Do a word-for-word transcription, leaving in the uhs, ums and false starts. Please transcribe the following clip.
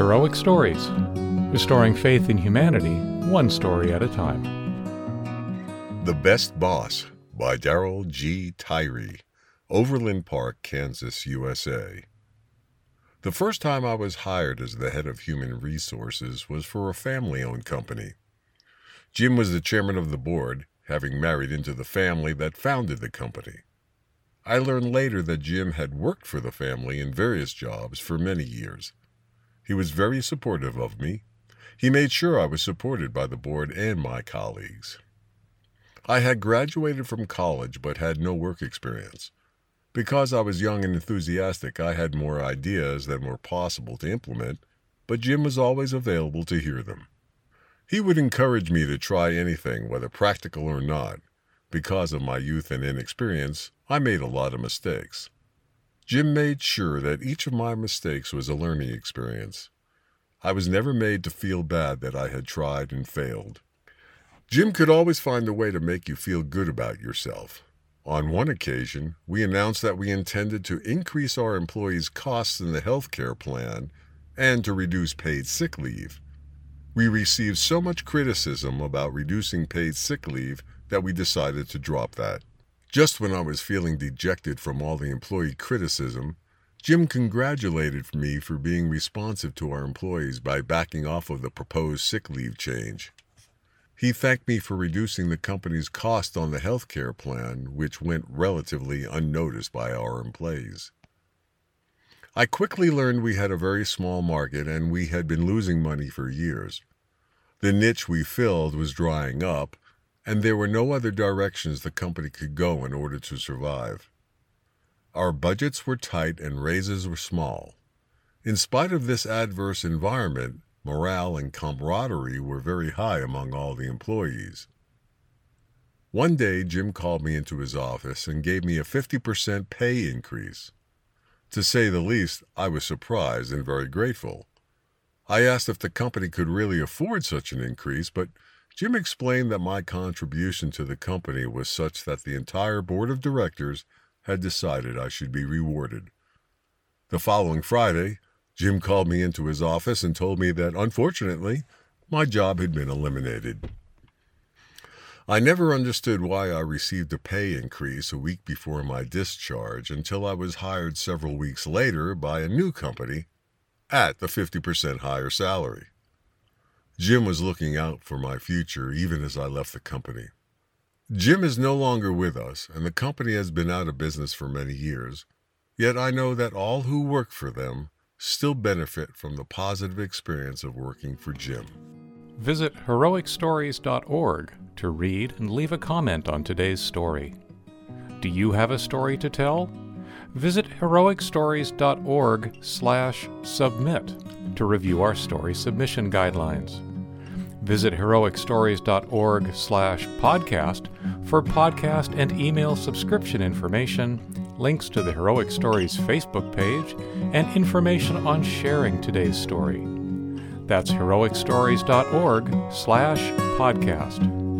Heroic Stories, restoring faith in humanity, one story at a time. The Best Boss by Darrell G. Tyree, Overland Park, Kansas, U S A. The first time I was hired as the head of human resources was for a family-owned company. Jim was the chairman of the board, having married into the family that founded the company. I learned later that Jim had worked for the family in various jobs for many years. He was very supportive of me. He made sure I was supported by the board and my colleagues. I had graduated from college but had no work experience. Because I was young and enthusiastic, I had more ideas than were possible to implement, but Jim was always available to hear them. He would encourage me to try anything, whether practical or not. Because of my youth and inexperience, I made a lot of mistakes. Jim made sure that each of my mistakes was a learning experience. I was never made to feel bad that I had tried and failed. Jim could always find a way to make you feel good about yourself. On one occasion, we announced that we intended to increase our employees' costs in the health care plan and to reduce paid sick leave. We received so much criticism about reducing paid sick leave that we decided to drop that. Just when I was feeling dejected from all the employee criticism, Jim congratulated me for being responsive to our employees by backing off of the proposed sick leave change. He thanked me for reducing the company's cost on the health care plan, which went relatively unnoticed by our employees. I quickly learned we had a very small market and we had been losing money for years. The niche we filled was drying up, and there were no other directions the company could go in order to survive. Our budgets were tight and raises were small. In spite of this adverse environment, morale and camaraderie were very high among all the employees. One day, Jim called me into his office and gave me a fifty percent pay increase. To say the least, I was surprised and very grateful. I asked if the company could really afford such an increase, but Jim explained that my contribution to the company was such that the entire board of directors had decided I should be rewarded. The following Friday, Jim called me into his office and told me that, unfortunately, my job had been eliminated. I never understood why I received a pay increase a week before my discharge until I was hired several weeks later by a new company at the fifty percent higher salary. Jim was looking out for my future even as I left the company. Jim is no longer with us, and the company has been out of business for many years, yet I know that all who work for them still benefit from the positive experience of working for Jim. Visit heroic stories dot org to read and leave a comment on today's story. Do you have a story to tell? Visit heroic stories dot org slash submit to review our story submission guidelines. Visit heroic stories dot org slash podcast for podcast and email subscription information, links to the Heroic Stories Facebook page, and information on sharing today's story. That's heroic stories dot org slash podcast.